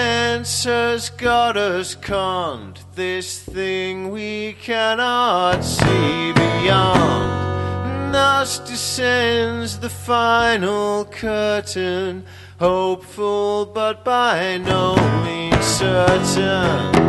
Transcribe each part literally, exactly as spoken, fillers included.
sense has got us conned, this thing we cannot see beyond. Thus descends the final curtain, hopeful but by no means certain.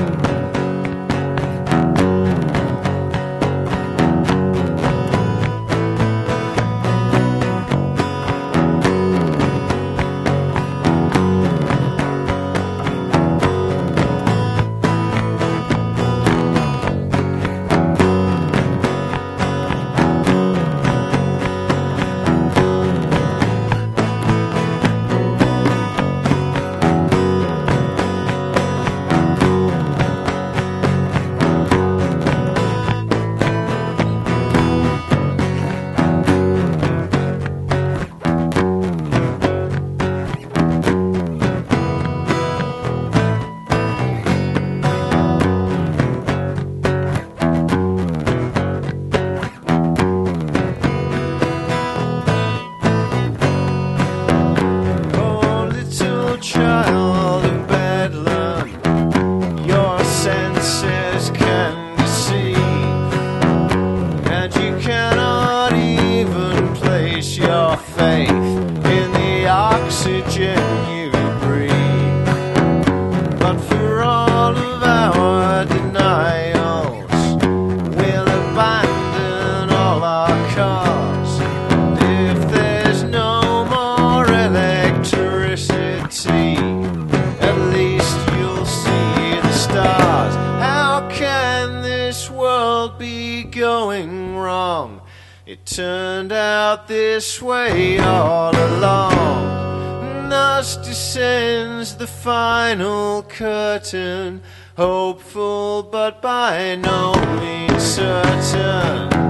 Child of Bedlam, your senses can deceive, and you cannot even place your faith in the oxygen you breathe. But for all of our denials, we'll abandon all our cause. And if there's no more electricity, at least you'll see the stars. How can this world be going wrong? It turned out this way all along. Thus descends the final curtain, hopeful but by no means certain.